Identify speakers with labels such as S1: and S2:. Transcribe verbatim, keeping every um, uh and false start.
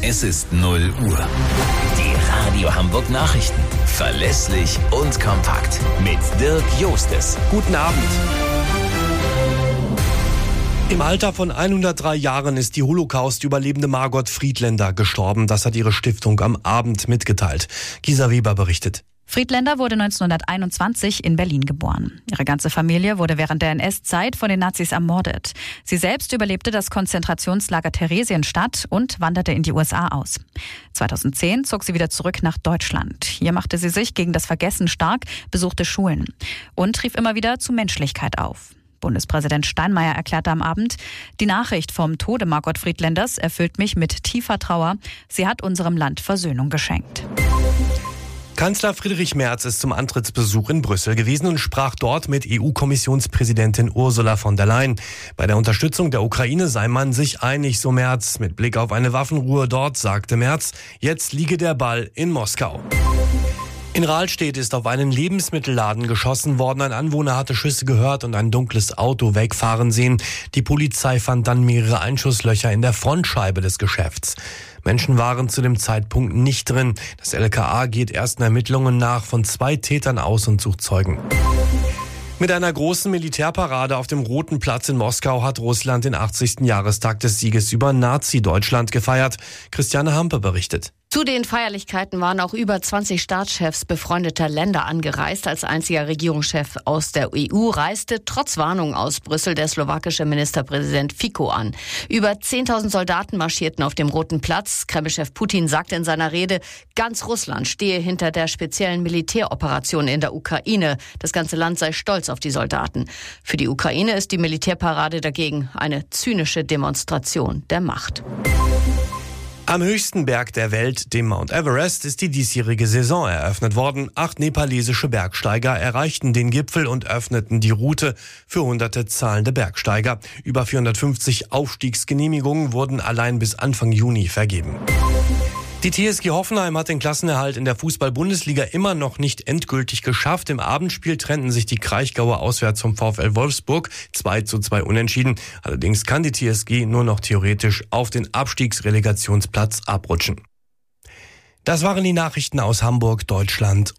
S1: Es ist null Uhr. Die Radio Hamburg Nachrichten. Verlässlich und kompakt. Mit Dirk Jostes.
S2: Guten Abend. Im Alter von hundertdrei Jahren ist die Holocaust-Überlebende Margot Friedländer gestorben. Das hat ihre Stiftung am Abend mitgeteilt. Gisa Weber berichtet.
S3: Friedländer wurde neunzehnhunderteinundzwanzig in Berlin geboren. Ihre ganze Familie wurde während der N S-Zeit von den Nazis ermordet. Sie selbst überlebte das Konzentrationslager Theresienstadt und wanderte in die U S A aus. zweitausendzehn zog sie wieder zurück nach Deutschland. Hier machte sie sich gegen das Vergessen stark, besuchte Schulen und rief immer wieder zu Menschlichkeit auf. Bundespräsident Steinmeier erklärte am Abend, die Nachricht vom Tode Margot Friedländers erfüllt mich mit tiefer Trauer. Sie hat unserem Land Versöhnung geschenkt.
S2: Kanzler Friedrich Merz ist zum Antrittsbesuch in Brüssel gewesen und sprach dort mit E U-Kommissionspräsidentin Ursula von der Leyen. Bei der Unterstützung der Ukraine sei man sich einig, so Merz. Mit Blick auf eine Waffenruhe dort sagte Merz, jetzt liege der Ball in Moskau. In Rahlstedt ist auf einen Lebensmittelladen geschossen worden. Ein Anwohner hatte Schüsse gehört und ein dunkles Auto wegfahren sehen. Die Polizei fand dann mehrere Einschusslöcher in der Frontscheibe des Geschäfts. Menschen waren zu dem Zeitpunkt nicht drin. Das L K A geht ersten Ermittlungen nach, von zwei Tätern aus und sucht Zeugen. Mit einer großen Militärparade auf dem Roten Platz in Moskau hat Russland den achtzigsten Jahrestag des Sieges über Nazi-Deutschland gefeiert. Christiane Hampe berichtet.
S4: Zu den Feierlichkeiten waren auch über zwanzig Staatschefs befreundeter Länder angereist. Als einziger Regierungschef aus der E U reiste trotz Warnung aus Brüssel der slowakische Ministerpräsident Fico an. Über zehntausend Soldaten marschierten auf dem Roten Platz. Kremlchef Putin sagte in seiner Rede, ganz Russland stehe hinter der speziellen Militäroperation in der Ukraine. Das ganze Land sei stolz auf die Soldaten. Für die Ukraine ist die Militärparade dagegen eine zynische Demonstration der Macht.
S2: Am höchsten Berg der Welt, dem Mount Everest, ist die diesjährige Saison eröffnet worden. Acht nepalesische Bergsteiger erreichten den Gipfel und öffneten die Route für hunderte zahlende Bergsteiger. Über vierhundertfünfzig Aufstiegsgenehmigungen wurden allein bis Anfang Juni vergeben. Die T S G Hoffenheim hat den Klassenerhalt in der Fußball-Bundesliga immer noch nicht endgültig geschafft. Im Abendspiel trennten sich die Kraichgauer auswärts vom VfL Wolfsburg zwei zu zwei unentschieden. Allerdings kann die T S G nur noch theoretisch auf den Abstiegsrelegationsplatz abrutschen. Das waren die Nachrichten aus Hamburg, Deutschland